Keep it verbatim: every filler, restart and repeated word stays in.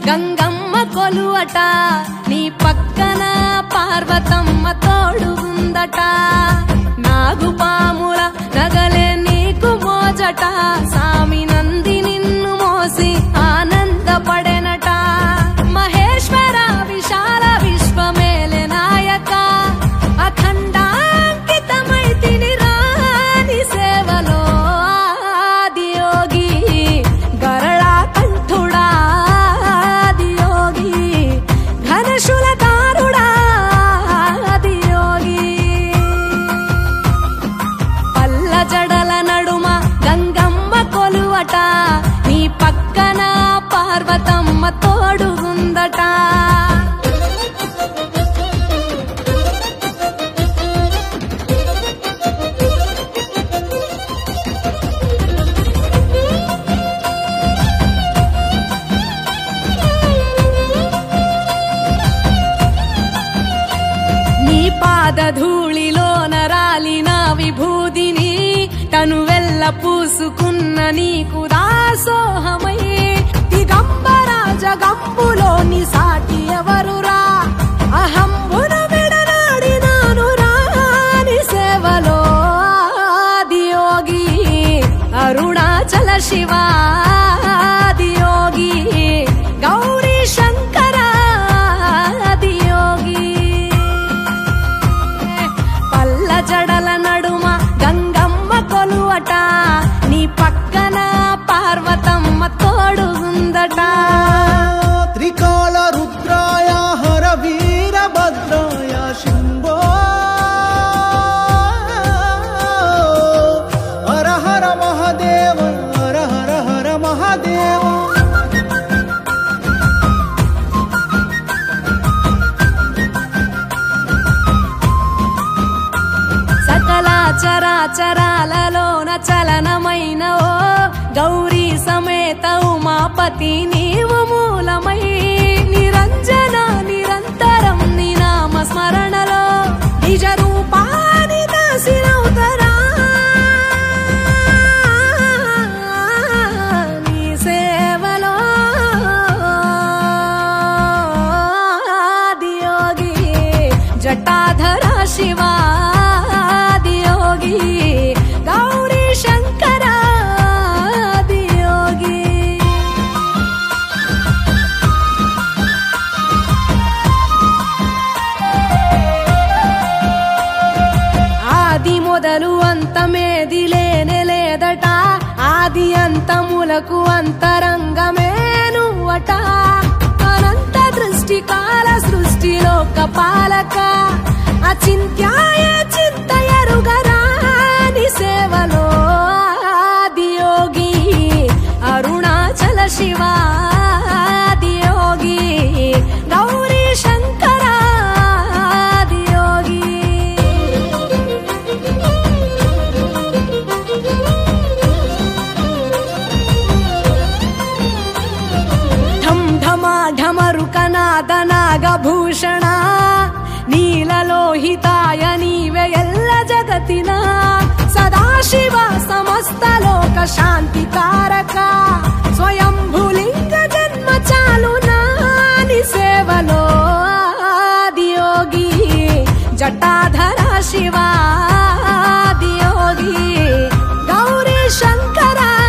గంగమ్మ కొలువట నీ పక్కన పార్వతమ్మ తోడు ఉందట నాగుపాముల నగలే నీకు మోజట సామి నంది నిన్ను మోసి ఆనందపడెనట మహేశ్వర విశాల విశ్వమేలే నాయక అఖండాంకితమైతిని రాని సేవలో ఆదియోగి గరళా కంఠుడా ఆదియోగి ఘనశూలధారుడా ఆదియోగి పల్ల జడల నడుమ గంగమ్మ కొలువట నీ పక్కన పార్వతమ్మ తోడుగుందట నీ పాదధూళిలో నరాలిన విభూదిని తనువెల్ల పూసుకున్న నీకు దాసోహమై దిగంబర జగంబులోని సాటి ఎవరురా అహంబున విడనాడినాను రాని సేవలో ఆదియోగి అరుణాచల శివ ఆదియోగి గౌరీ శంకర ఆదియోగి పల్ల జడల నడుమ గంగమ్మ కొలువట నీ పక్కన పార్వతమ్మ తోడుగుందట త్రికాల రుద్రాయ హర వీరభద్రాయ శంభో హర హర మహాదేవ హర హర హర మహాదేవ సకల చరాచరాలలోన చలనమైన ఓ గౌరీ సమేత ఉమాపతి నీవు మూలమై నిరంజన నిరంతరం నీ నామ స్మరణలో నిజ రూపాని దాసినవుతరా నీ సేవలో ఆదియోగి జటాధర శివ ఆదియోగి గౌరీ శంకర ఆదియోగి ఆది మొదలు అంతమేది లేనే లేదట ఆది అంతములకు అంతరంగమే నువ్వట అనంత దృష్టి కాల సృష్టి లోక పాలక అచింత్యాయ చింతయరుగరాని సేవలో ఆదియోగి అరుణాచల శివ ఆదియోగి గౌరీ శంకర ఆదియోగి ఢం ఢమా ఢమరుకనాద నాగభూషణ నీలలోహితాయ నీవే ఎల్ల జగతిన సదాశివ సమస్త లోక శాంతికారక స్వయంభులింగ జన్మ చాలు నాని సేవలో ఆదియోగి జటాధర శివ ఆదియోగి గౌరీ శంకర